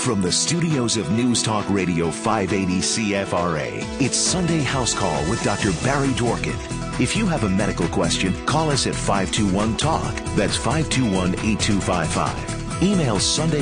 From the studios of News Talk Radio 580 CFRA, it's Sunday House Call with Dr. Barry Dworkin. If you have a medical question, call us at 521-TALK. That's 521-8255. Email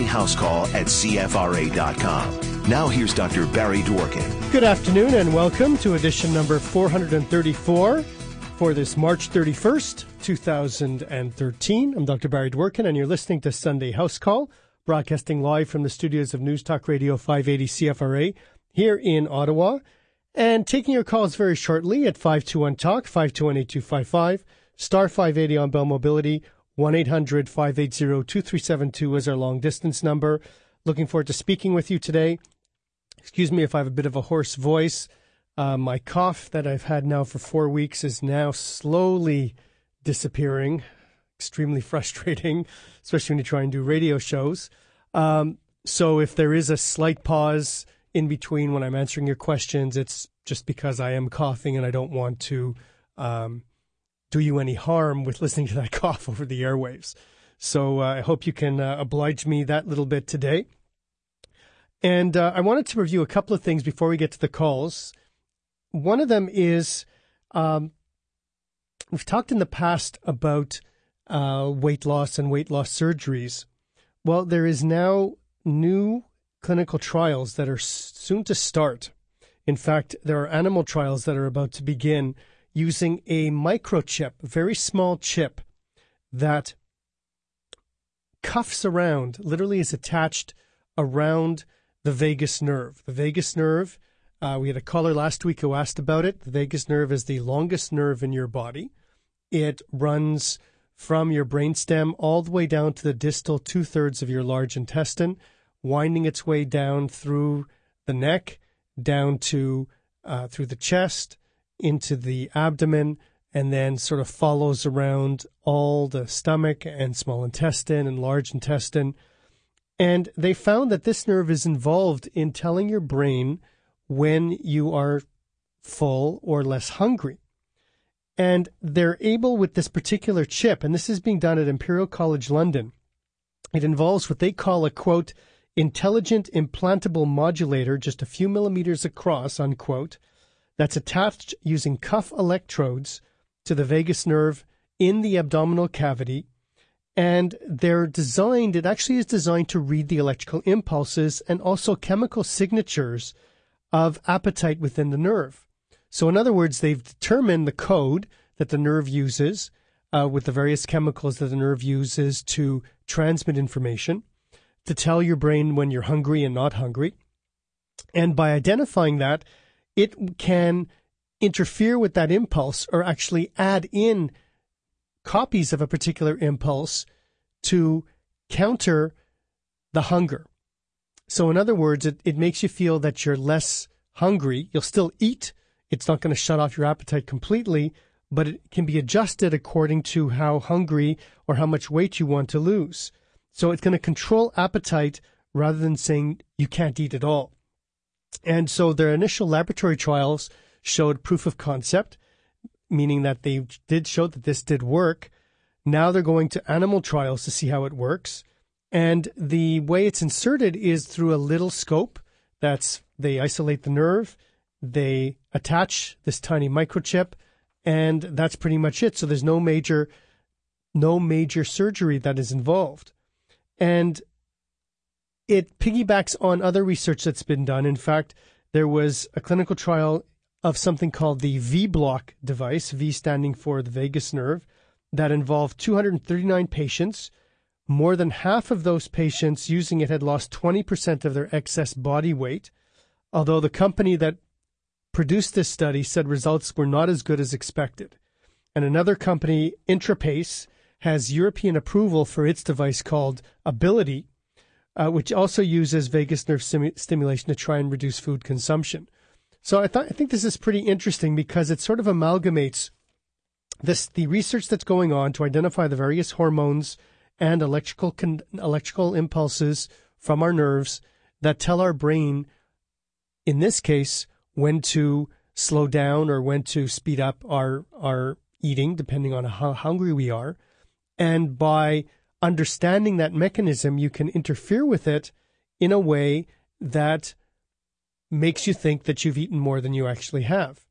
sundayhousecall@cfra.com. Now here's Dr. Barry Dworkin. Good afternoon and welcome to edition number 434 for this March 31st, 2013. I'm Dr. Barry Dworkin and you're listening to Sunday House Call, broadcasting live from the studios of News Talk Radio 580 CFRA here in Ottawa, and taking your calls very shortly at 521-TALK, 521-8255, star 580 on Bell Mobility, 1-800-580-2372 is our long-distance number. Looking forward to speaking with you today. Excuse me if I have a bit of a hoarse voice. My cough that I've had now for 4 weeks is now slowly disappearing. Extremely frustrating, especially when you try and do radio shows. So if there is a slight pause in between when I'm answering your questions, it's just because I am coughing and I don't want to do you any harm with listening to that cough over the airwaves. So I hope you can oblige me that little bit today. And I wanted to review a couple of things before we get to the calls. One of them is we've talked in the past about weight loss and weight loss surgeries. Well, there is now new clinical trials that are soon to start. In fact, there are animal trials that are about to begin using a microchip, a very small chip that cuffs around, literally is attached around the vagus nerve. The vagus nerve, we had a caller last week who asked about it. The vagus nerve is the longest nerve in your body. It runs from your brainstem all the way down to the distal two-thirds of your large intestine, winding its way down through the neck, down to through the chest, into the abdomen, and then sort of follows around all the stomach and small intestine and large intestine. And they found that this nerve is involved in telling your brain when you are full or less hungry. And they're able with this particular chip, and this is being done at Imperial College London. It involves what they call a, quote, intelligent implantable modulator, just a few millimeters across, unquote, that's attached using cuff electrodes to the vagus nerve in the abdominal cavity. And they're designed, it actually is designed to read the electrical impulses and also chemical signatures of appetite within the nerve. So in other words, they've determined the code that the nerve uses with the various chemicals that the nerve uses to transmit information, to tell your brain when you're hungry and not hungry. And by identifying that, it can interfere with that impulse or actually add in copies of a particular impulse to counter the hunger. So in other words, it makes you feel that you're less hungry. You'll still eat. It's not going to shut off your appetite completely, but it can be adjusted according to how hungry or how much weight you want to lose. So it's going to control appetite rather than saying you can't eat at all. And so their initial laboratory trials showed proof of concept, meaning that they did show that this did work. Now they're going to animal trials to see how it works. And the way it's inserted is through a little scope. They isolate the nerve, they attach this tiny microchip, and that's pretty much it. So there's no major surgery that is involved. And it piggybacks on other research that's been done. In fact, there was a clinical trial of something called the V-block device, V standing for the vagus nerve, that involved 239 patients. More than half of those patients using it had lost 20% of their excess body weight, although the company that produced this study said results were not as good as expected. And another company, Intrapace, has European approval for its device called Ability, which also uses vagus nerve stimulation to try and reduce food consumption. So I think this is pretty interesting because it sort of amalgamates the research that's going on to identify the various hormones and electrical impulses from our nerves that tell our brain, in this case, when to slow down or when to speed up our eating, depending on how hungry we are. And by understanding that mechanism, you can interfere with it in a way that makes you think that you've eaten more than you actually have.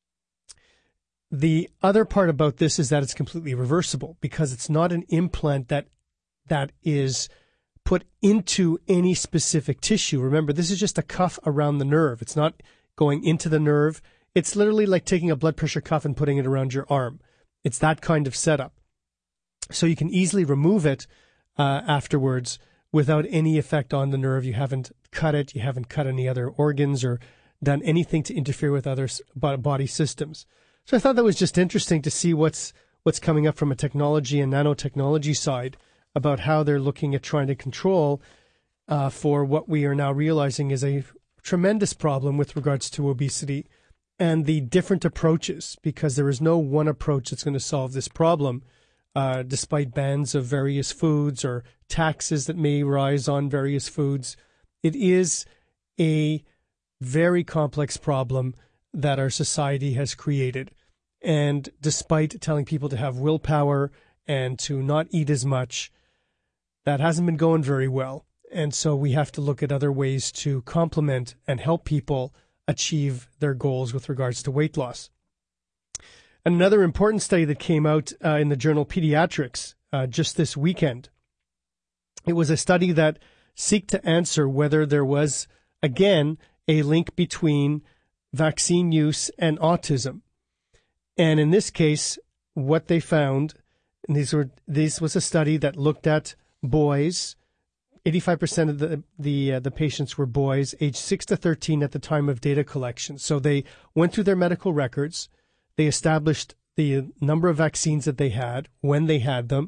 The other part about this is that it's completely reversible because it's not an implant that is put into any specific tissue. Remember, this is just a cuff around the nerve. It's not going into the nerve. It's literally like taking a blood pressure cuff and putting it around your arm. It's that kind of setup. So you can easily remove it afterwards without any effect on the nerve. You haven't cut it. You haven't cut any other organs or done anything to interfere with other body systems. So I thought that was just interesting to see what's coming up from a technology and nanotechnology side about how they're looking at trying to control for what we are now realizing is a tremendous problem with regards to obesity and the different approaches, because there is no one approach that's going to solve this problem, despite bans of various foods or taxes that may rise on various foods. It is a very complex problem that our society has created. And despite telling people to have willpower and to not eat as much, that hasn't been going very well. And so we have to look at other ways to complement and help people achieve their goals with regards to weight loss. Another important study that came out in the journal Pediatrics just this weekend, it was a study that sought to answer whether there was, again, a link between vaccine use and autism. And in this case, what they found, and this was a study that looked at boys. 85% of the patients were boys, aged 6 to 13 at the time of data collection. So they went through their medical records. They established the number of vaccines that they had, when they had them,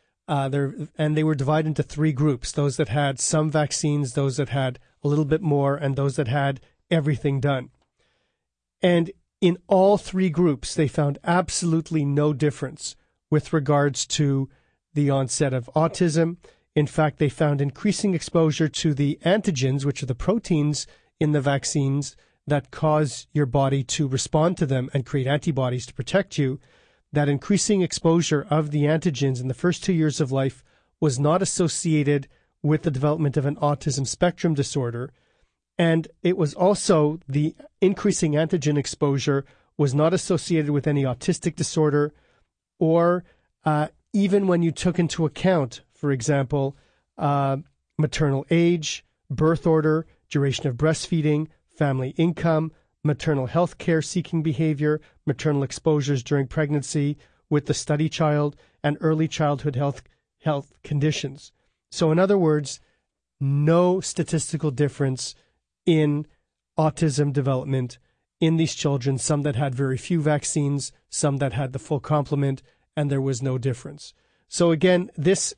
and they were divided into three groups: those that had some vaccines, those that had a little bit more, and those that had everything done. And in all three groups, they found absolutely no difference with regards to the onset of autism. In fact, they found increasing exposure to the antigens, which are the proteins in the vaccines that cause your body to respond to them and create antibodies to protect you. That increasing exposure of the antigens in the first 2 years of life was not associated with the development of an autism spectrum disorder. And it was also the increasing antigen exposure was not associated with any autistic disorder, or even when you took into account, for example, maternal age, birth order, duration of breastfeeding, family income, maternal health care seeking behavior, maternal exposures during pregnancy with the study child, and early childhood health conditions. So in other words, no statistical difference in autism development in these children, some that had very few vaccines, some that had the full complement, and there was no difference. So again, this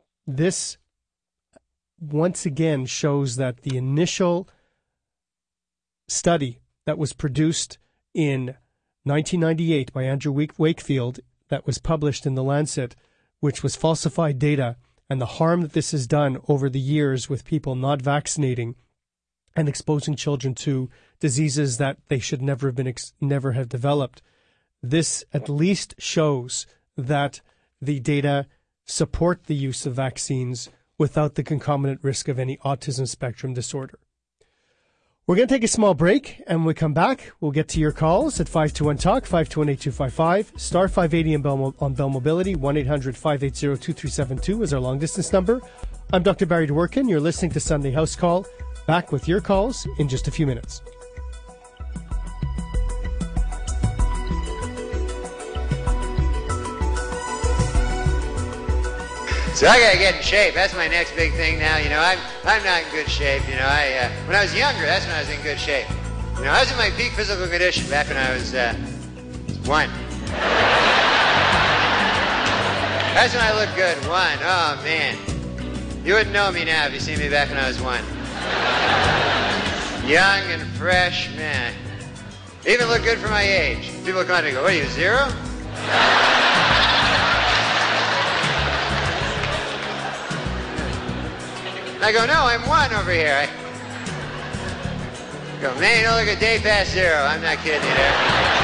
once again shows that the initial study that was produced in 1998 by Andrew Wakefield, that was published in The Lancet, which was falsified data, and the harm that this has done over the years with people not vaccinating and exposing children to diseases that they should never have developed. This at least shows that the data support the use of vaccines without the concomitant risk of any autism spectrum disorder. We're going to take a small break, and when we come back, we'll get to your calls at 521-TALK, 521-8255, star 580 on Bell Mobility, 1-800-580-2372 is our long-distance number. I'm Dr. Barry Dworkin. You're listening to Sunday House Call. Back with your calls in just a few minutes. So I gotta get in shape. That's my next big thing now. You know, I'm not in good shape. You know, when I was younger, that's when I was in good shape. You know, I was in my peak physical condition back when I was 1. That's when I looked good. 1. Oh man, you wouldn't know me now if you seen me back when I was 1. Young and fresh, man. Even look good for my age. People come out and go, "What are you, 0?" I go, "No, I'm 1 over here." I go, "Man, you don't look a day past 0. I'm not kidding you there.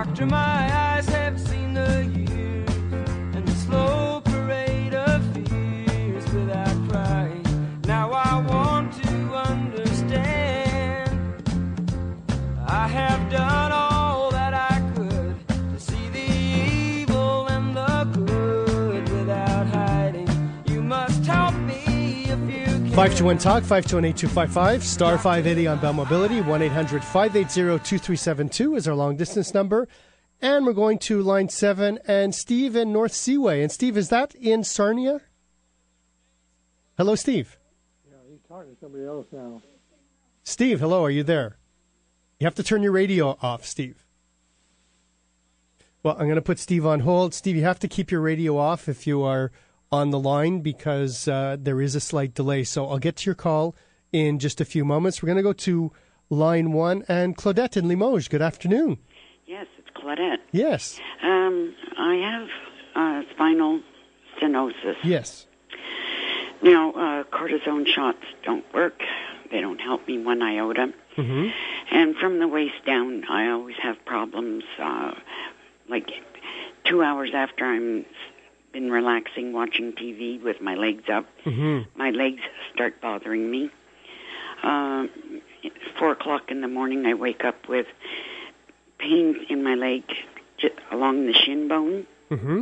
After my eyes have seen the years and the slow parade of fears without crying, now I want to understand. I have done all that I could to see the evil and the good without hiding. You must help me if you can. 521-TALK, 521-8255, star 580 on Bell Mobility, 1-800-580-2372 is our long-distance number. And we're going to line 7 and Steve in North Seaway. And Steve, is that in Sarnia? Hello, Steve. Yeah, he's talking to somebody else now. Steve, hello, are you there? You have to turn your radio off, Steve. Well, I'm going to put Steve on hold. Steve, you have to keep your radio off if you are on the line because there is a slight delay. So I'll get to your call in just a few moments. We're going to go to line 1 and Claudette in Limoges. Good afternoon. Yes, it's Claudette. Yes. I have spinal stenosis. Yes. You know, cortisone shots don't work. They don't help me one iota. Mm-hmm. And from the waist down, I always have problems. Like 2 hours after I'm been relaxing, watching TV with my legs up, my legs start bothering me. 4 o'clock in the morning, I wake up with pains in my leg along the shin bone. Mm-hmm.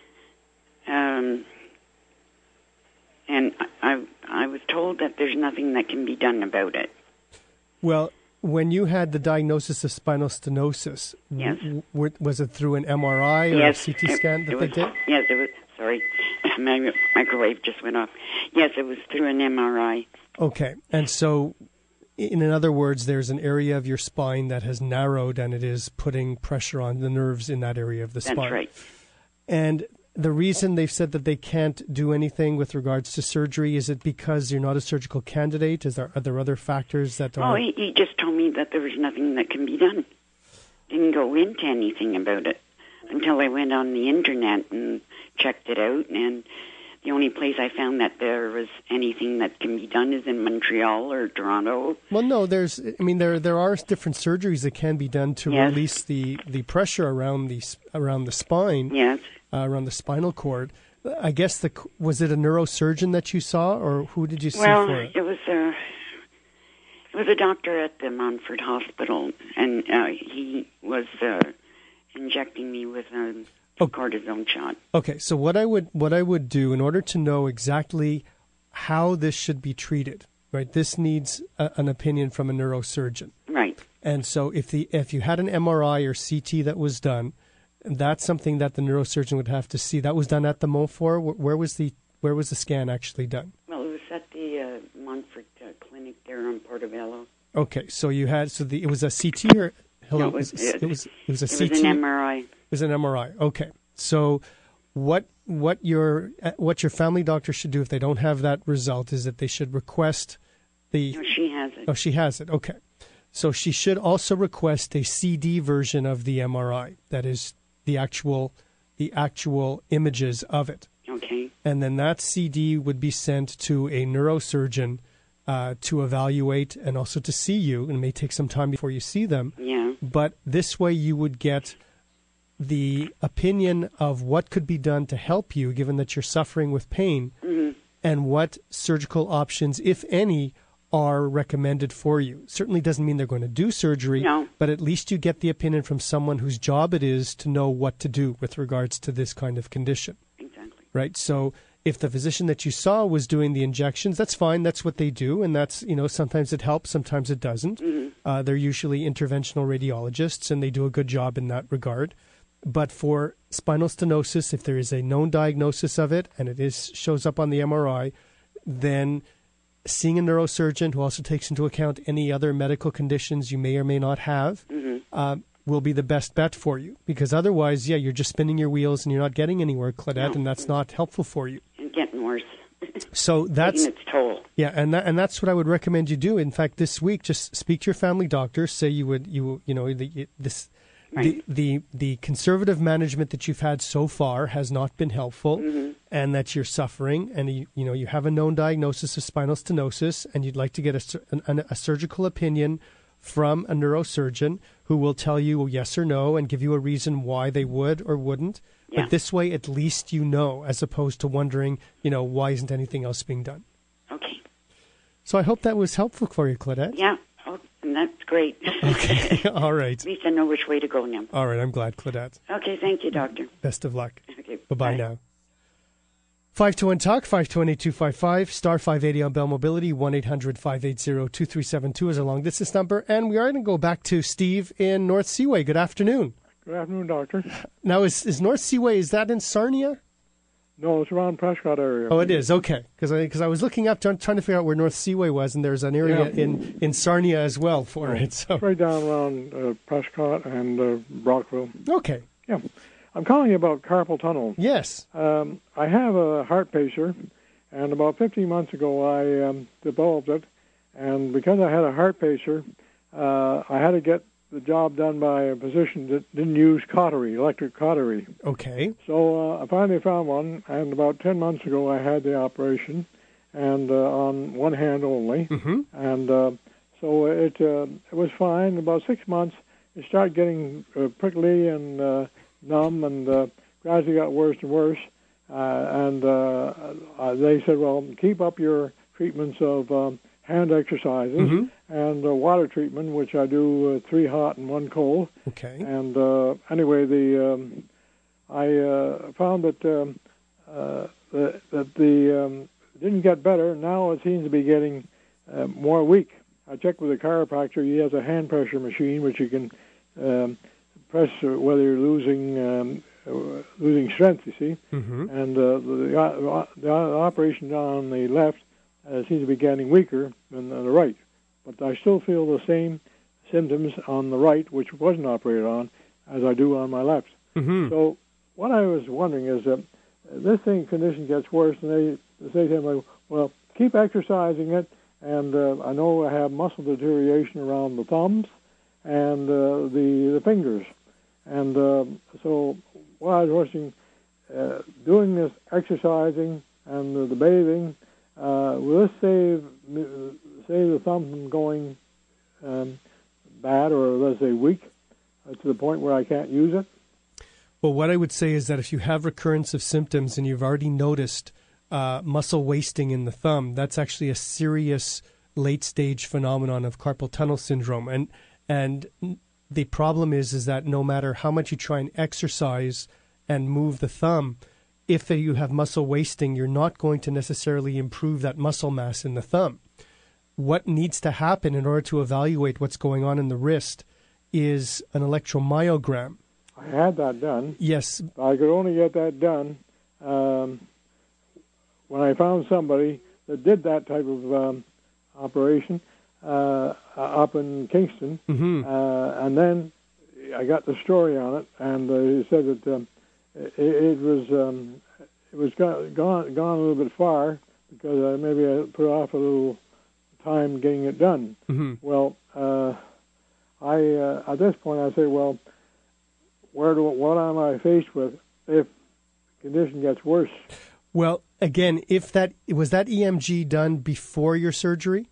And I was told that there's nothing that can be done about it. Well, when you had the diagnosis of spinal stenosis, yes. Was it through an MRI or yes, a CT scan that they did? Yes, it was. Sorry, my microwave just went off. Yes, it was through an MRI. Okay, and so, in other words, there's an area of your spine that has narrowed and it is putting pressure on the nerves in that area of the spine. That's right. And the reason they've said that they can't do anything with regards to surgery, is it because you're not a surgical candidate? Are there other factors that are... Oh, he just told me that there was nothing that can be done. Didn't go into anything about it until I went on the internet and checked it out, and the only place I found that there was anything that can be done is in Montreal or Toronto. Well, no, there are different surgeries that can be done to yes. release the pressure around the spine. Yes. Around the spinal cord. I guess was it a neurosurgeon that you saw, or who did you see for it? It was a doctor at the Montfort Hospital, and he was injecting me with a cortisone shot. Okay, so what I would do in order to know exactly how this should be treated, right? This needs an opinion from a neurosurgeon, right? And so if you had an MRI or CT that was done, that's something that the neurosurgeon would have to see. That was done at the Montfort. Where was the scan actually done? Well, it was at the Montfort clinic there on Portobello. Okay, so it was a CT or hello? No, it was a CT. It was an MRI. It was an MRI. Okay, so what your family doctor should do if they don't have that result is that they should request the. No, she has it. Oh, she has it. Okay, so she should also request a CD version of the MRI. That is the actual images of it. Okay. And then that CD would be sent to a neurosurgeon to evaluate and also to see you. And it may take some time before you see them. Yeah. But this way you would get the opinion of what could be done to help you, given that you're suffering with pain, and what surgical options, if any, are recommended for you. Certainly doesn't mean they're going to do surgery, no. But at least you get the opinion from someone whose job it is to know what to do with regards to this kind of condition. Exactly. Right? So if the physician that you saw was doing the injections, that's fine. That's what they do. And that's, sometimes it helps, sometimes it doesn't. They're usually interventional radiologists, and they do a good job in that regard. But for spinal stenosis, if there is a known diagnosis of it and it shows up on the MRI, then seeing a neurosurgeon who also takes into account any other medical conditions you may or may not have will be the best bet for you. Because otherwise, you're just spinning your wheels and you're not getting anywhere, Claudette, and that's not helpful for you. It's getting worse. So that's taking its toll. Yeah, and that's what I would recommend you do. In fact, this week, just speak to your family doctor. Say the conservative management that you've had so far has not been helpful, and that you're suffering, and you have a known diagnosis of spinal stenosis, and you'd like to get a surgical opinion from a neurosurgeon who will tell you yes or no and give you a reason why they would or wouldn't. Yeah. But this way, at least you know, as opposed to wondering, why isn't anything else being done? Okay. So I hope that was helpful for you, Claudette. Yeah. Oh, and that's great. Okay. All right. At least I know which way to go now. All right. I'm glad, Claudette. Okay. Thank you, doctor. Best of luck. Okay. Bye-bye now. 521-TALK, 528-255, star 580 on Bell Mobility, 1-800-580-2372 is a long-distance number. And we are going to go back to Steve in North Seaway. Good afternoon. Good afternoon, Doctor. Now, is North Seaway, is that in Sarnia? No, it's around Prescott area. Oh, it is. Okay. Because I was looking up, trying to figure out where North Seaway was, and there's an area in Sarnia as well for it. So. It's right down around Prescott and Brockville. Okay. Yeah. I'm calling you about carpal tunnel. Yes. I have a heart pacer, and about 15 months ago I developed it. And because I had a heart pacer, I had to get the job done by a physician that didn't use cautery, electric cautery. Okay. So I finally found one, and about 10 months ago I had the operation, and on one hand only. Mm-hmm. And so it was fine. About 6 months, it started getting prickly and numb, and gradually got worse and worse. And they said, well, keep up your treatments of hand exercises and water treatment, which I do 3 hot and 1 cold. Okay. And anyway, I found that didn't get better. Now it seems to be getting more weak. I checked with a chiropractor. He has a hand pressure machine which you can press whether you're losing strength, you see. Mm-hmm. And the operation on the left seems to be getting weaker than the right. But I still feel the same symptoms on the right, which wasn't operated on, as I do on my left. Mm-hmm. So what I was wondering is that this condition gets worse, and they say to me, well, keep exercising it, and I know I have muscle deterioration around the thumbs and the fingers. And so while I was watching, doing this exercising and the bathing, will this save the thumb from going bad, or let's say weak, to the point where I can't use it? Well, what I would say is that if you have recurrence of symptoms and you've already noticed muscle wasting in the thumb, that's actually a serious late-stage phenomenon of carpal tunnel syndrome. And the problem is that no matter how much you try and exercise and move the thumb, if you have muscle wasting, you're not going to necessarily improve that muscle mass in the thumb. What needs to happen in order to evaluate what's going on in the wrist is an electromyogram. I had that done. Yes. I could only get that done when I found somebody that did that type of operation up in Kingston. Mm-hmm. And then I got the story on it, and he said that it was gone a little bit far because maybe I put off a little time getting it done. Mm-hmm. Well, I at this point I say, well, what am I faced with if the condition gets worse? Well, again, was that EMG done before your surgery?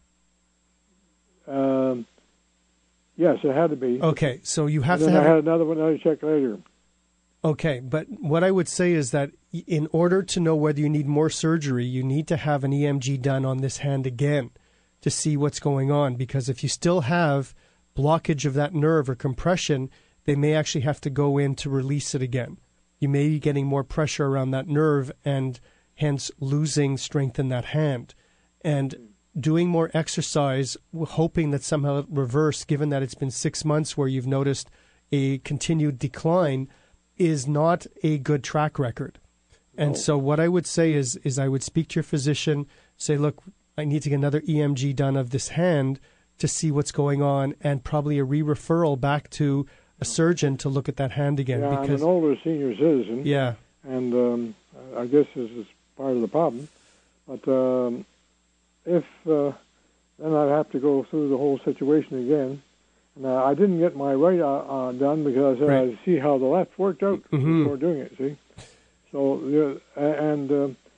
Yes, it had to be. Okay, so you have and to then have. I had another check later. Okay, but what I would say is that in order to know whether you need more surgery, you need to have an EMG done on this hand again to see what's going on. Because if you still have blockage of that nerve or compression, they may actually have to go in to release it again. You may be getting more pressure around that nerve and hence losing strength in that hand. And doing more exercise, hoping that somehow it reverse, given that it's been 6 months where you've noticed a continued decline, is not a good track record. And so what I would say is I would speak to your physician, say, look, I need to get another EMG done of this hand to see what's going on, and probably a re-referral back to a surgeon to look at that hand again. Yeah, because I'm an older senior citizen. Yeah. And I guess this is part of the problem. But if then I'd have to go through the whole situation again. And I didn't get my right done because I see how the left worked out before doing it, see? So,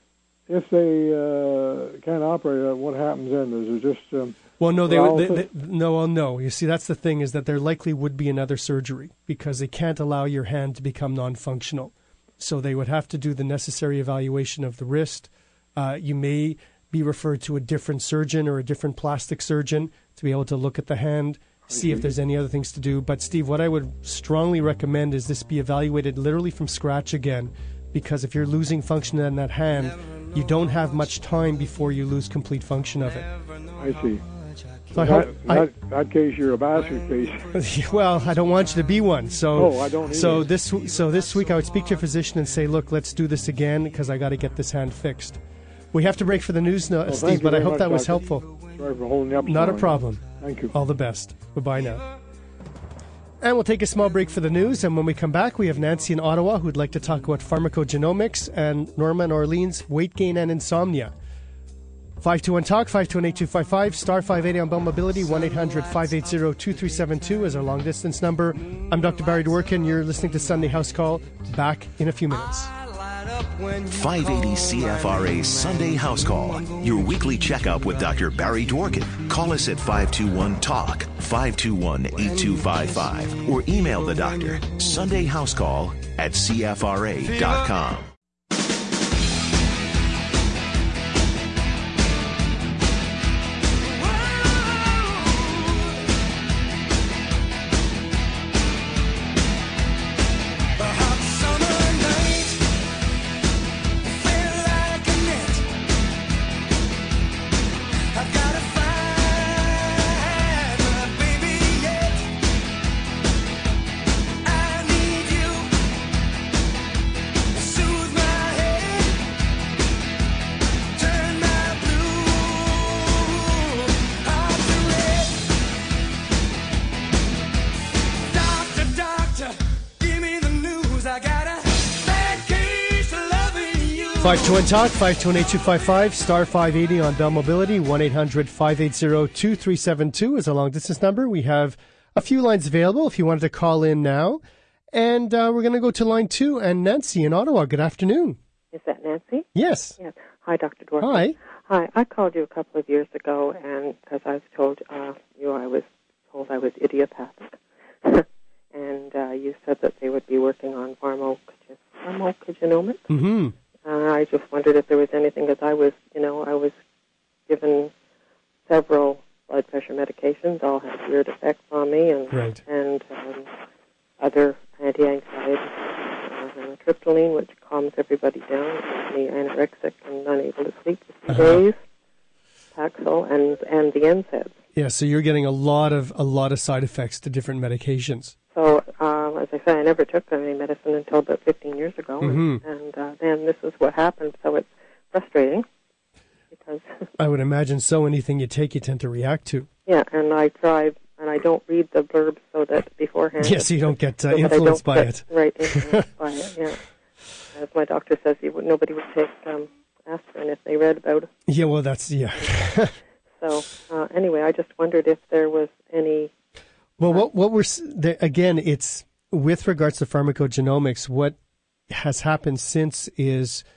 if they can't operate, what happens then? Is it just well, no, no. You see, that's the thing, is that there likely would be another surgery because they can't allow your hand to become non-functional. So they would have to do the necessary evaluation of the wrist. You may be referred to a different surgeon or a different plastic surgeon to be able to look at the hand, see if there's any other things to do. But, Steve, what I would strongly recommend is this be evaluated literally from scratch again, because if you're losing function in that hand, you don't have much time before you lose complete function of it. I see. So in that case, you're a bastard case. Well, I don't want you to be one. So, I don't either. this week I would speak to your physician and say, look, let's do this again because I got to get this hand fixed. We have to break for the news now, Steve, but I hope that was helpful. Sorry for holding you up. Not a problem. Thank you. All the best. Bye-bye now. And we'll take a small break for the news, and when we come back, we have Nancy in Ottawa who'd like to talk about pharmacogenomics, and Norma in Orleans, weight gain and insomnia. 521-TALK, 521-8255, star 580 on Bell Mobility, 1-800-580-2372 is our long-distance number. I'm Dr. Barry Dworkin. You're listening to Sunday House Call. Back in a few minutes. 580 CFRA's Sunday House Call, your weekly checkup with Dr. Barry Dworkin. Call us at 521-TALK, 521-8255, or email the doctor, sundayhousecall@cfra.com. Talk 521-8255, star 580 on Bell Mobility, 1-800-580-2372 is a long-distance number. We have a few lines available if you wanted to call in now. And we're going to go to line 2, and Nancy in Ottawa. Good afternoon. Is that Nancy? Yes. Yes. Hi, Dr. Dworkin. Hi. Hi. I called you a couple of years ago, and because I was told I was idiopathic. And you said that they would be working on pharmacogenomics. Mm-hmm. I just wondered if there was anything, because I was given several blood pressure medications, all had weird effects on me, and right. and other anti-anxiety, amitriptyline, which calms everybody down, makes me anorexic and unable to sleep for 2 days, Paxil, and the NSAIDs. Yeah, so you're getting a lot of side effects to different medications. So, as I say, I never took any medicine until about 15 years ago, and then this is what happened. So it's frustrating because I would imagine so. Anything you take, you tend to react to. Yeah, and I try, and I don't read the blurbs so that beforehand. Yes, you don't get influenced by it. Right, influenced by it. Yeah, as my doctor says, nobody would take aspirin if they read about it. Yeah, well, that's So anyway, I just wondered if there was any. Well, what we're again, it's with regards to pharmacogenomics. What has happened since is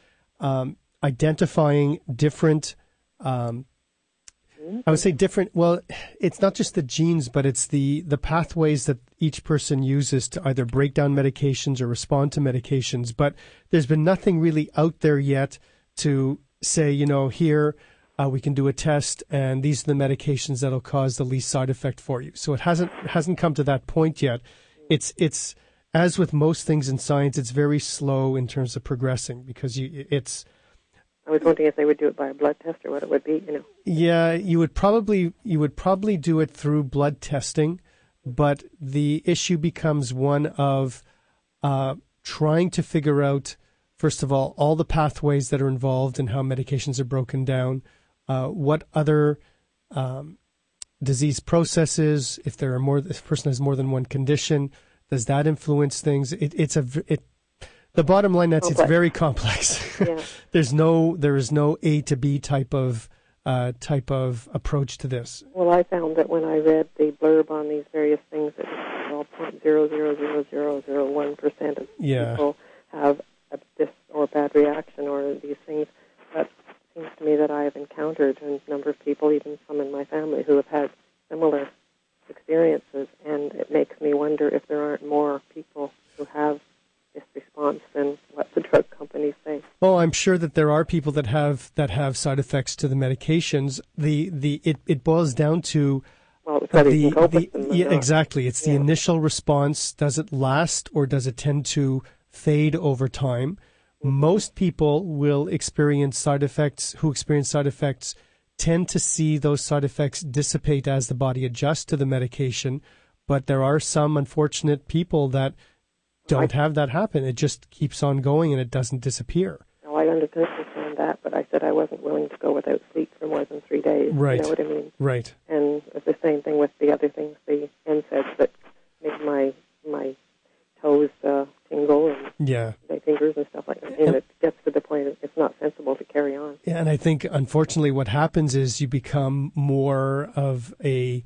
identifying different. I would say different. Well, it's not just the genes, but it's the pathways that each person uses to either break down medications or respond to medications. But there's been nothing really out there yet to say, here. We can do a test, and these are the medications that'll cause the least side effect for you. So it hasn't come to that point yet. It's as with most things in science, it's very slow in terms of progressing because it's. I was wondering if they would do it by a blood test or what it would be. Yeah, you would probably do it through blood testing, but the issue becomes one of trying to figure out, first of all the pathways that are involved and how medications are broken down. What other disease processes, if there are more, if a person has more than one condition, does that influence things? The bottom line, Nancy, it's very complex. Yeah. There is no A to B type of approach to this. Well, I found that when I read the blurb on these various things, it was all 0.00001% of people have this or bad reaction or these things. But it seems to me that I have encountered a number of people, even some in my family, who have had similar experiences, and it makes me wonder if there aren't more people who have this response than what the drug companies say. Oh, I'm sure that there are people that have side effects to the medications. It boils down to whether you can cope with them or not. exactly. It's the initial response. Does it last, or does it tend to fade over time? Most people will experience side effects. Who experience side effects tend to see those side effects dissipate as the body adjusts to the medication, but there are some unfortunate people that don't have that happen. It just keeps on going and it doesn't disappear. No, I understand that, but I said I wasn't willing to go without sleep for more than 3 days. Right. You know what I mean? Right. And it's the same thing with the other things, the NSAIDs that make my toes tingle and my fingers and stuff like that. And it gets to the point it's not sensible to carry on. Yeah, and I think, unfortunately, what happens is you become more of a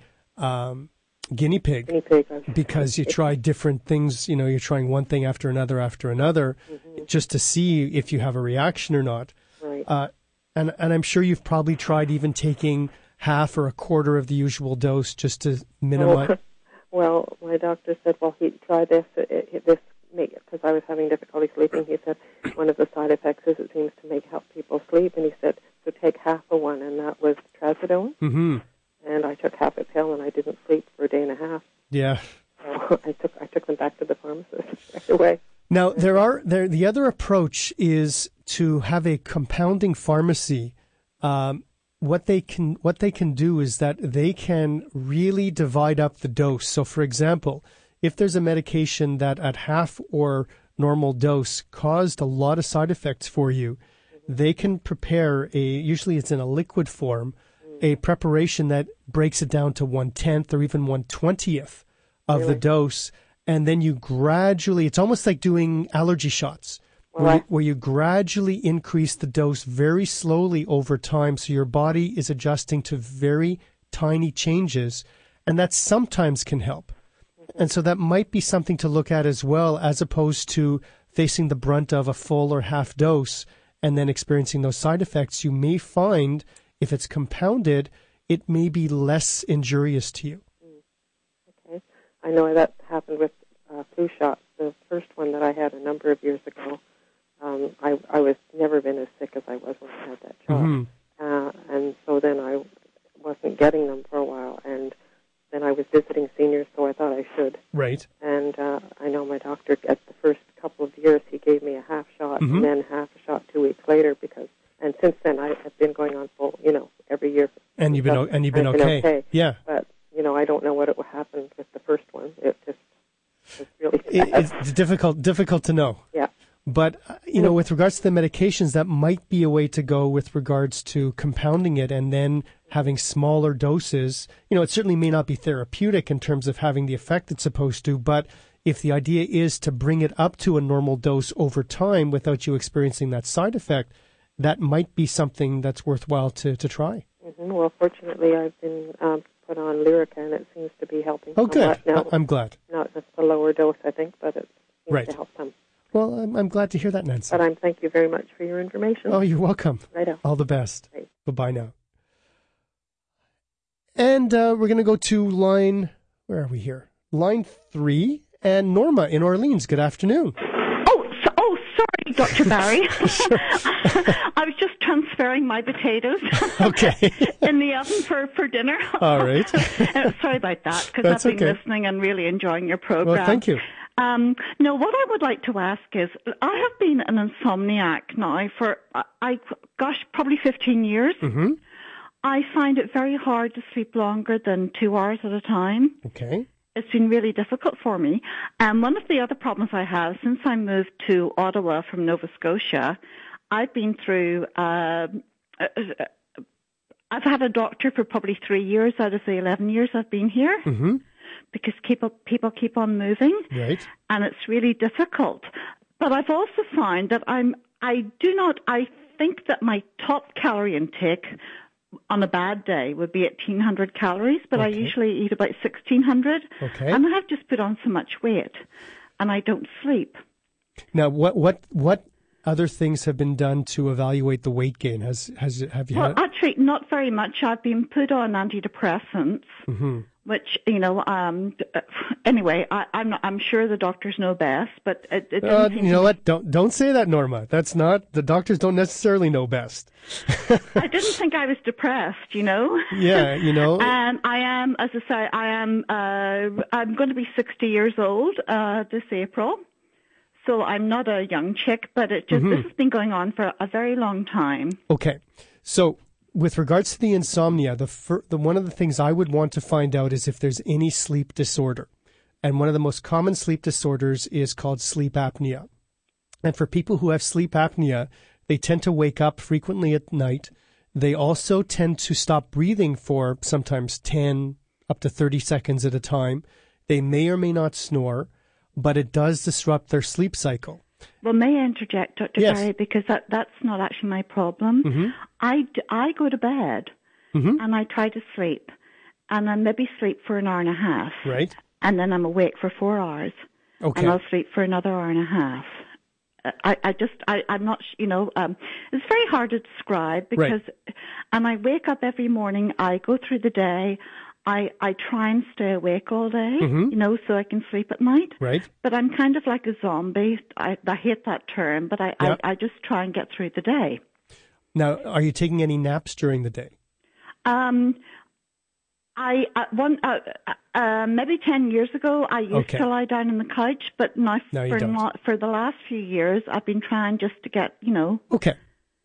guinea pig because you try different things. You know, you're trying one thing after another, just to see if you have a reaction or not. Right. And I'm sure you've probably tried even taking half or a quarter of the usual dose just to minimize. Well, my doctor said, well, he'd try this, because I was having difficulty sleeping. He said one of the side effects is it seems to help people sleep, and he said, so take half of one, and that was trazodone. Mm-hmm. And I took half a pill, and I didn't sleep for a day and a half. Yeah. So I took them back to the pharmacist right away. Now, the other approach is to have a compounding pharmacy. What they can do is that they can really divide up the dose. So, for example, if there's a medication that at half or normal dose caused a lot of side effects for you, they can prepare usually it's in a liquid form, a preparation that breaks it down to 1/10 or even 1/20th of the dose. And then you gradually, it's almost like doing allergy shots, where you gradually increase the dose very slowly over time, so your body is adjusting to very tiny changes, and that sometimes can help. And so that might be something to look at as well, as opposed to facing the brunt of a full or half dose and then experiencing those side effects. You may find, if it's compounded, it may be less injurious to you. Okay. I know that happened with flu shots. The first one that I had a number of years ago, I was never been as sick as I was when I had that shot. Mm-hmm. And so then I wasn't getting them for a while, and then I was visiting seniors, so I thought I should. Right. And I know my doctor, at the first couple of years, he gave me a half shot, and then half a shot 2 weeks later, and since then I have been going on full, every year. And you've been okay. Yeah. But, I don't know what it would happen with the first one. It just was really bad. It's difficult to know. Yeah. But, with regards to the medications, that might be a way to go with regards to compounding it and then having smaller doses. It certainly may not be therapeutic in terms of having the effect it's supposed to, but if the idea is to bring it up to a normal dose over time without you experiencing that side effect, that might be something that's worthwhile to try. Mm-hmm. Well, fortunately, I've been put on Lyrica, and it seems to be helping. Oh, good. Now, I'm glad. Now, it's a lower dose, I think, but it seems to help some. Well, I'm glad to hear that, Nancy. But thank you very much for your information. Oh, you're welcome. Righto. All the best. Right. Bye-bye now. And we're going to go to line, where are we here? Line 3, and Norma in Orleans. Good afternoon. Oh, sorry, Dr. Barry. I was just transferring my potatoes in the oven for dinner. All right. Sorry about that, because I've been listening and really enjoying your program. Well, thank you. No, what I would like to ask is, I have been an insomniac now for, probably 15 years. Mm-hmm. I find it very hard to sleep longer than 2 hours at a time. Okay. It's been really difficult for me. And one of the other problems I have, since I moved to Ottawa from Nova Scotia, I've been through, I've had a doctor for probably 3 years out of the 11 years I've been here. Mm-hmm. Because people keep on moving, right? And it's really difficult. But I've also found that I think that my top calorie intake on a bad day would be 1,800 calories, but I usually eat about 1,600. Okay. And I have just put on so much weight, and I don't sleep. Now, what other things have been done to evaluate the weight gain? Have you Well, had? actually, not very much. I've been put on antidepressants, which anyway, I'm sure the doctors know best, but it didn't seem you know what? Don't say that, Norma. That's not, the doctors don't necessarily know best. I didn't think I was depressed, Yeah, And I am, as I say, I'm going to be 60 years old this April. So I'm not a young chick, but this has been going on for a very long time. Okay. So with regards to the insomnia, the one of the things I would want to find out is if there's any sleep disorder. And one of the most common sleep disorders is called sleep apnea. And for people who have sleep apnea, they tend to wake up frequently at night. They also tend to stop breathing for sometimes 10 up to 30 seconds at a time. They may or may not snore, but it does disrupt their sleep cycle. Well, may I interject, Dr. Yes. Barry, because that's not actually my problem. Mm-hmm. I go to bed and I try to sleep, and I maybe sleep for an hour and a half. Right. And then I'm awake for 4 hours. Okay. And I'll sleep for another hour and a half. I'm not, it's very hard to describe because, and I wake up every morning, I go through the day, I try and stay awake all day, so I can sleep at night. Right. But I'm kind of like a zombie. I hate that term, but I just try and get through the day. Now, are you taking any naps during the day? Maybe 10 years ago, I used to lie down on the couch, but now for the last few years, I've been trying just to get, Okay.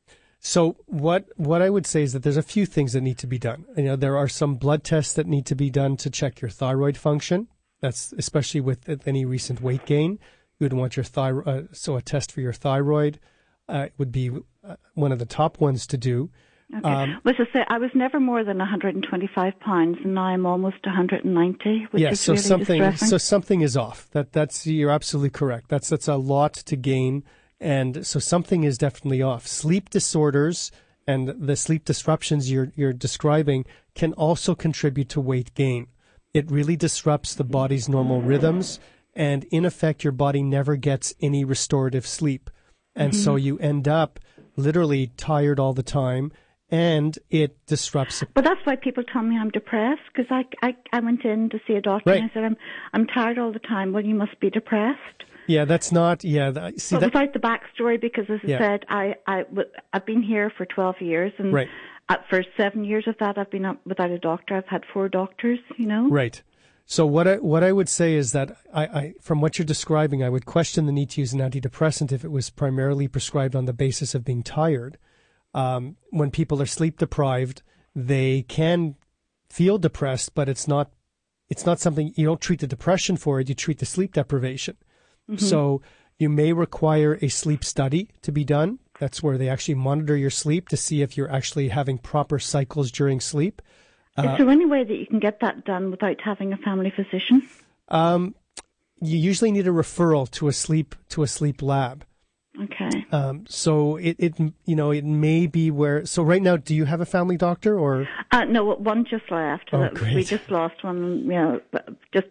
So what I would say is that there's a few things that need to be done. There are some blood tests that need to be done to check your thyroid function. That's especially with any recent weight gain. You would want your thyroid, so a test for your thyroid would be one of the top ones to do. Okay. I was never more than 125 pounds, and now I'm almost 190, which is really distressing. So something is off. You're absolutely correct. That's a lot to gain, and so something is definitely off. Sleep disorders and the sleep disruptions you're describing can also contribute to weight gain. It really disrupts the body's normal rhythms, and in effect, your body never gets any restorative sleep, and so you end up literally tired all the time. And it disrupts it. But that's why people tell me I'm depressed, because I went in to see a doctor and I said, I'm tired all the time. Well, you must be depressed. Yeah, that's not, without the backstory, because as I said, I've been here for 12 years, and for 7 years of that, I've been up without a doctor. I've had 4 doctors, Right. So what I would say is that I from what you're describing, I would question the need to use an antidepressant if it was primarily prescribed on the basis of being tired. When people are sleep deprived, they can feel depressed, but it's not something, you don't treat the depression for it, you treat the sleep deprivation. So you may require a sleep study to be done. That's where they actually monitor your sleep to see if you're actually having proper cycles during sleep. Is there any way that you can get that done without having a family physician? You usually need a referral to a sleep lab. Okay. So it may be where. So right now, do you have a family doctor or? No, one just left. Oh, great. We just lost one. Just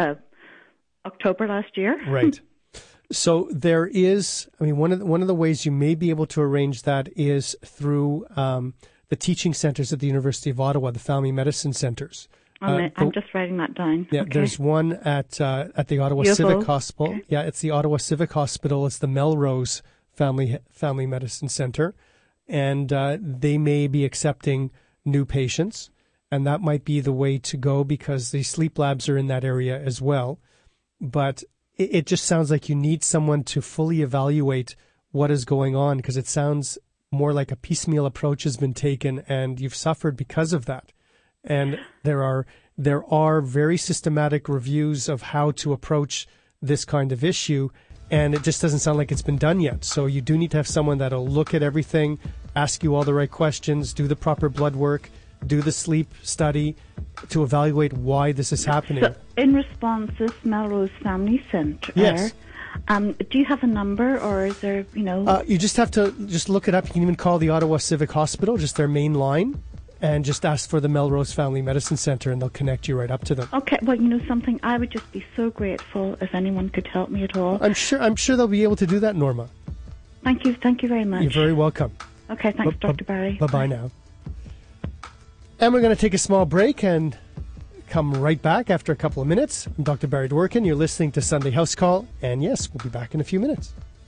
October last year. Right. So there is. I mean, one of the ways you may be able to arrange that is through the teaching centers at the University of Ottawa, the family medicine centers. I'm just writing that down. Yeah, okay. There's one at the Ottawa Civic Hospital. Okay. Yeah, it's the Ottawa Civic Hospital. It's the Melrose Family Medicine Center, and they may be accepting new patients, and that might be the way to go because the sleep labs are in that area as well. But it just sounds like you need someone to fully evaluate what is going on because it sounds more like a piecemeal approach has been taken, and you've suffered because of that. And there are very systematic reviews of how to approach this kind of issue, and it just doesn't sound like it's been done yet. So you do need to have someone that'll look at everything, ask you all the right questions, do the proper blood work, do the sleep study to evaluate why this is happening. So in response, this Melrose Family Centre, yes. Do you have a number, or is there, You just have to look it up. You can even call the Ottawa Civic Hospital, just their main line, and just ask for the Melrose Family Medicine Center, and they'll connect you right up to them. Okay, well, something, I would just be so grateful if anyone could help me at all. I'm sure they'll be able to do that, Norma. Thank you very much. You're very welcome. Okay, thanks, Dr. Barry. Bye-bye now. And we're going to take a small break and come right back after a couple of minutes. I'm Dr. Barry Dworkin. You're listening to Sunday House Call. And yes, we'll be back in a few minutes.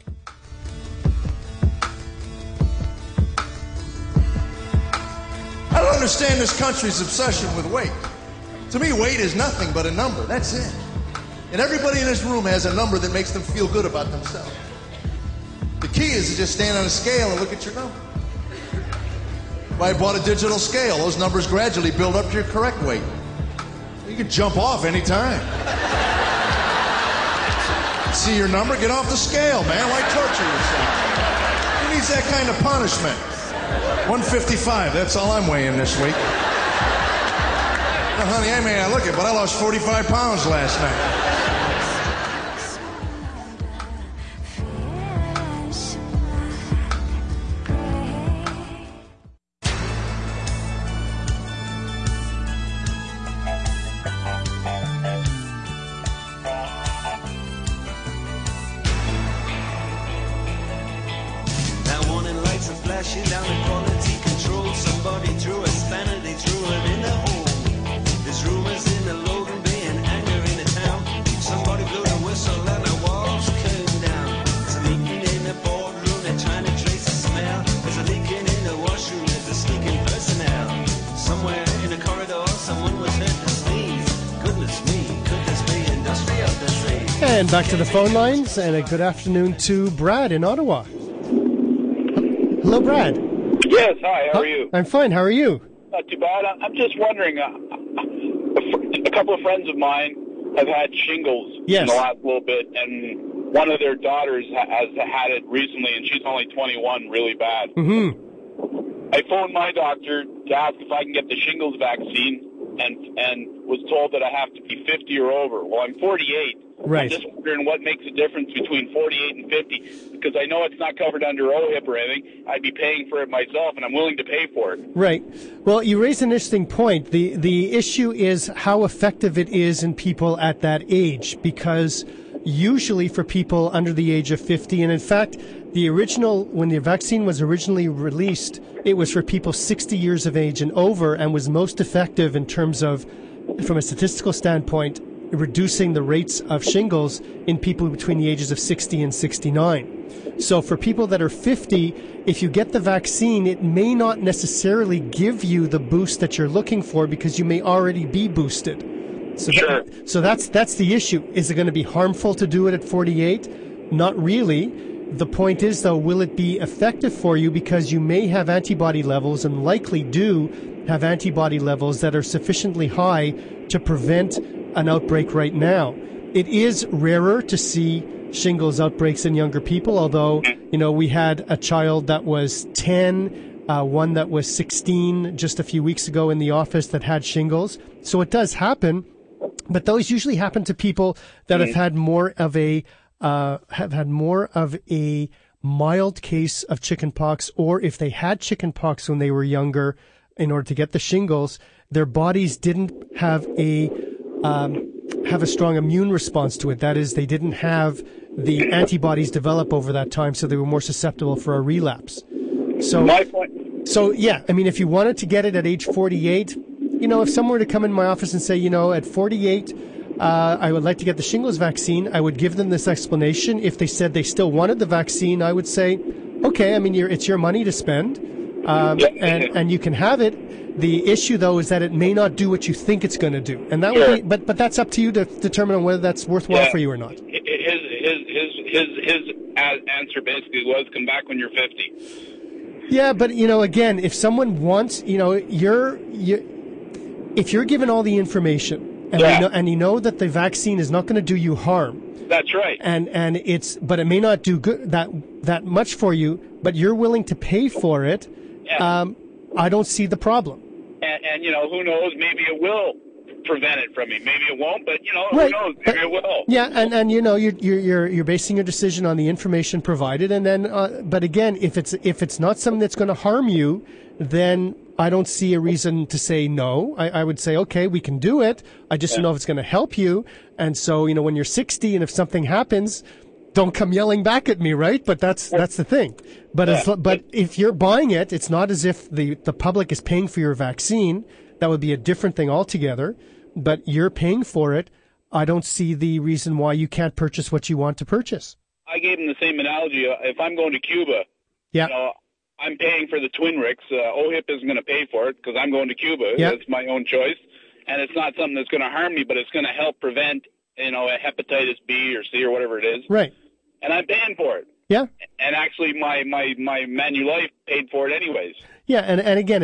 I don't understand this country's obsession with weight. To me, weight is nothing but a number. That's it. And everybody in this room has a number that makes them feel good about themselves. The key is to just stand on a scale and look at your number. If I bought a digital scale, those numbers gradually build up to your correct weight. You can jump off anytime. See your number? Get off the scale, man. Why torture yourself? Who needs that kind of punishment? 155, that's all I'm weighing this week. Now, honey, I may not look it, but I lost 45 pounds last night. And back to the phone lines, and a good afternoon to Brad in Ottawa. Hello, Brad. Yes, hi, how are you? I'm fine, how are you? Not too bad. I'm just wondering, a couple of friends of mine have had shingles in the last little bit, and one of their daughters has had it recently, and she's only 21, really bad. Mm-hmm. I phoned my doctor to ask if I can get the shingles vaccine, and was told that I have to be 50 or over. Well, I'm 48. Right. I'm just wondering what makes the difference between 48 and 50, because I know it's not covered under OHIP or anything. I'd be paying for it myself, and I'm willing to pay for it. Right. Well, you raise an interesting point. The issue is how effective it is in people at that age, because usually for people under the age of 50, and in fact, when the vaccine was originally released, it was for people 60 years of age and over, and was most effective in terms of, from a statistical standpoint, reducing the rates of shingles in people between the ages of 60 and 69. So for people that are 50, if you get the vaccine, it may not necessarily give you the boost that you're looking for, because you may already be boosted. So, sure. So that's the issue. Is it going to be harmful to do it at 48? Not really. The point is, though, will it be effective for you, because you may have antibody levels, and likely do have antibody levels that are sufficiently high to prevent an outbreak right now. It is rarer to see shingles outbreaks in younger people, although, we had a child that was 10, one that was 16 just a few weeks ago in the office that had shingles. So it does happen, but those usually happen to people that have had more of a mild case of chickenpox, or if they had chickenpox when they were younger, in order to get the shingles, their bodies didn't have a strong immune response to it. That is, they didn't have the antibodies develop over that time, so they were more susceptible for a relapse. So, my point. So yeah, I mean, if you wanted to get it at age 48, if someone were to come in my office and say, at 48, I would like to get the shingles vaccine, I would give them this explanation. If they said they still wanted the vaccine, I would say, okay, I mean, it's your money to spend, and you can have it. The issue, though, is that it may not do what you think it's going to do, and that would be, but that's up to you to determine whether that's worthwhile for you or not. His answer basically was, come back when you're 50. Yeah, but again, if someone wants, if you're given all the information, and you know that the vaccine is not going to do you harm. That's right. But it may not do good that much for you, but you're willing to pay for it. Yeah. I don't see the problem. And who knows? Maybe it will prevent it from me. Maybe it won't, but who knows? Maybe it will. Yeah, and you're basing your decision on the information provided, and then but again, if it's not something that's going to harm you, then I don't see a reason to say no. I would say, okay, we can do it. I just don't know if it's going to help you. And so, when you're 60 and if something happens, don't come yelling back at me, right? But that's the thing. But if you're buying it, it's not as if the public is paying for your vaccine. That would be a different thing altogether. But you're paying for it. I don't see the reason why you can't purchase what you want to purchase. I gave him the same analogy. If I'm going to Cuba, yeah. I'm paying for the Twinrix. OHIP isn't going to pay for it because I'm going to Cuba. Yeah. It's my own choice. And it's not something that's going to harm me, but it's going to help prevent, a hepatitis B or C or whatever it is. Right. And I'm paying for it. Yeah. And actually, my Manulife paid for it anyways. Yeah, and again,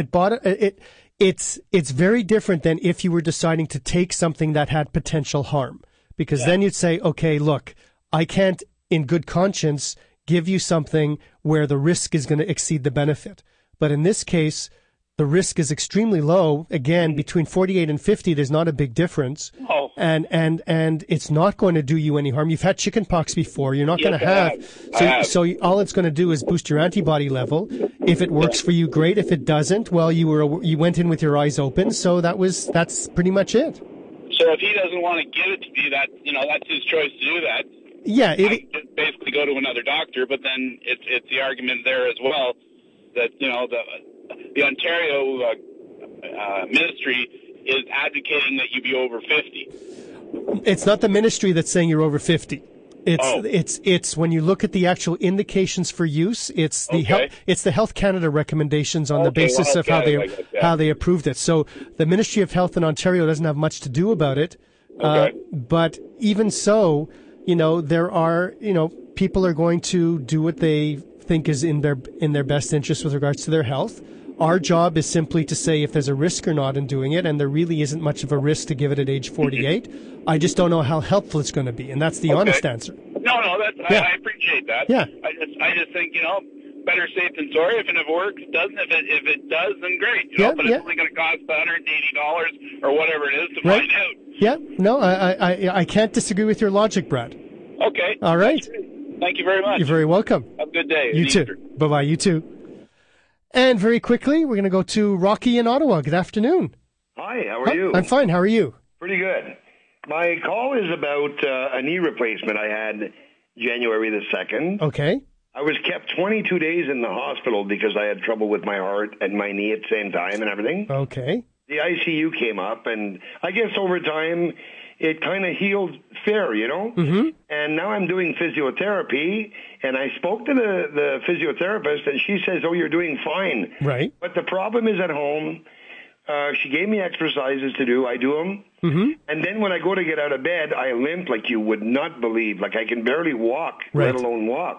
it's very different than if you were deciding to take something that had potential harm, because then you'd say, okay, look, I can't, in good conscience, give you something where the risk is going to exceed the benefit. But in this case, the risk is extremely low. Again, between 48 and 50, there's not a big difference. Oh. And it's not going to do you any harm. You've had chickenpox before. You're not going to have. So all it's going to do is boost your antibody level. If it works for you, great. If it doesn't, well, you went in with your eyes open. So that's pretty much it. So if he doesn't want to give it to me, that's his choice to do that. Yeah. I just basically go to another doctor, but then it's the argument there as well that, the Ontario ministry is advocating that you be over 50. It's not the ministry that's saying you're over 50. It's when you look at the actual indications for use, it's the Health Canada recommendations on the basis of how they approved it. So the Ministry of Health in Ontario doesn't have much to do about it. But even so, there are, people are going to do what they think is in their best interest with regards to their health. Our job is simply to say if there's a risk or not in doing it, and there really isn't much of a risk to give it at age 48. I just don't know how helpful it's going to be, and that's the honest answer. No, I appreciate that. Yeah. I just think, better safe than sorry. If it works, doesn't. If it does, then great. But it's only going to cost $180 or whatever it is to find out. Yeah. No, I can't disagree with your logic, Brad. Okay. All right. Thank you very much. You're very welcome. Have a good day. You too. Bye-bye. You too. And very quickly, we're going to go to Rocky in Ottawa. Good afternoon. Hi, how are you? I'm fine. How are you? Pretty good. My call is about a knee replacement I had January the 2nd. Okay. I was kept 22 days in the hospital because I had trouble with my heart and my knee at the same time and everything. Okay. The ICU came up, and I guess over time it kind of healed fair, Mm-hmm. And now I'm doing physiotherapy, and I spoke to the physiotherapist, and she says, you're doing fine. Right. But the problem is at home. She gave me exercises to do. I do them. Mm-hmm. And then when I go to get out of bed, I limp like you would not believe. Like I can barely walk, let alone walk,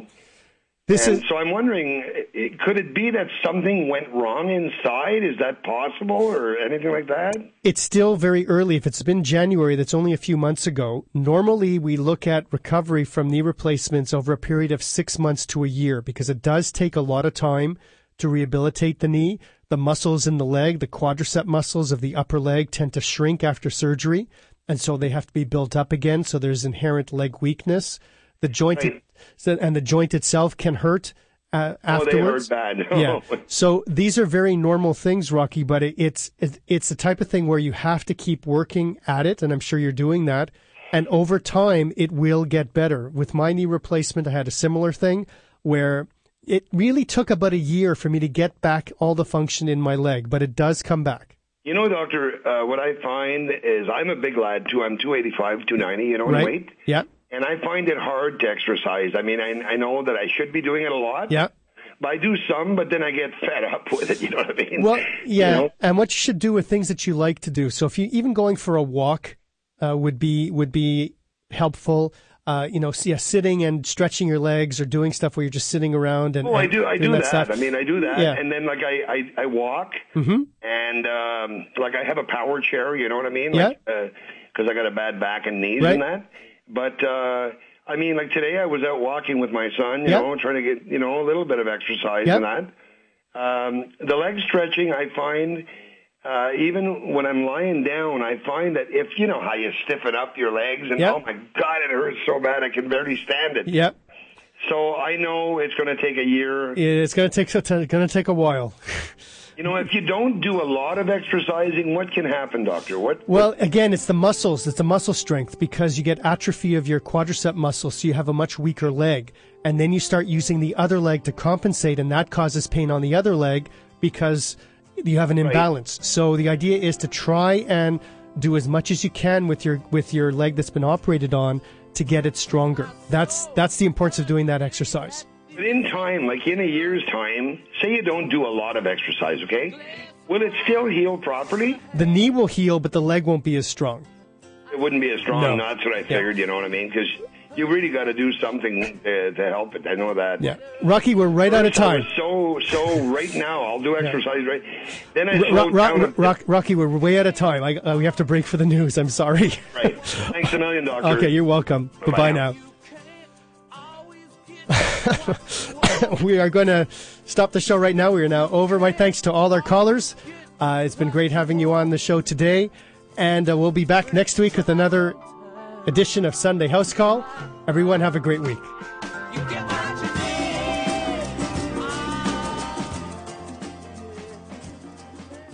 So I'm wondering, could it be that something went wrong inside? Is that possible or anything like that? It's still very early. If it's been January, that's only a few months ago. Normally, we look at recovery from knee replacements over a period of 6 months to a year because it does take a lot of time to rehabilitate the knee. The muscles in the leg, the quadricep muscles of the upper leg tend to shrink after surgery, and so they have to be built up again, so there's inherent leg weakness. The joint and the joint itself can hurt afterwards. They hurt bad. Yeah. So these are very normal things, Rocky, but it's the type of thing where you have to keep working at it, and I'm sure you're doing that. And over time, it will get better. With my knee replacement, I had a similar thing where it really took about a year for me to get back all the function in my leg, but it does come back. Doctor, what I find is I'm a big lad, too. I'm 285, 290, in weight. Yeah. And I find it hard to exercise. I mean, I know that I should be doing it a lot. Yeah. But I do some, but then I get fed up with it, you know what I mean? Well, yeah, and what you should do with things that you like to do. So if you even going for a walk would be helpful. Sitting and stretching your legs or doing stuff where you're just sitting around and I do that. Stuff. I mean, I do that, and then like I walk, mm-hmm. and like I have a power chair, you know what I mean? Yeah. Because I got a bad back and knees right. and that. But I mean, like today I was out walking with my son, you know, trying to get a little bit of exercise and that. The leg stretching, I find. Even when I'm lying down, I find that if you know how you stiffen up your legs and oh my God, it hurts so bad I can barely stand it. Yep. So I know it's going to take a year. It's going to take a while. You know, if you don't do a lot of exercising, what can happen, doctor? Well, again, it's the muscles. It's the muscle strength, because you get atrophy of your quadricep muscle, so you have a much weaker leg. And then you start using the other leg to compensate, and that causes pain on the other leg because you have an imbalance. So the idea is to try and do as much as you can with your leg that's been operated on to get it stronger. That's the importance of doing that exercise. But in time, like in a year's time, say you don't do a lot of exercise, okay? Will it still heal properly? The knee will heal, but the leg won't be as strong. It wouldn't be as strong. No. That's what I figured, you know what I mean? Because you really got to do something to help it. I know that. Yeah. Rocky, we're right out of time. So right now, I'll do exercise right. Then I slow down. Rocky, we're way out of time. We have to break for the news. I'm sorry. Right. Thanks a million, doctor. Okay, you're welcome. Goodbye now. We are going to stop the show right now. We are now over. My thanks to all our callers. It's been great having you on the show today. And we'll be back next week with another edition of Sunday House Call. Everyone have a great week.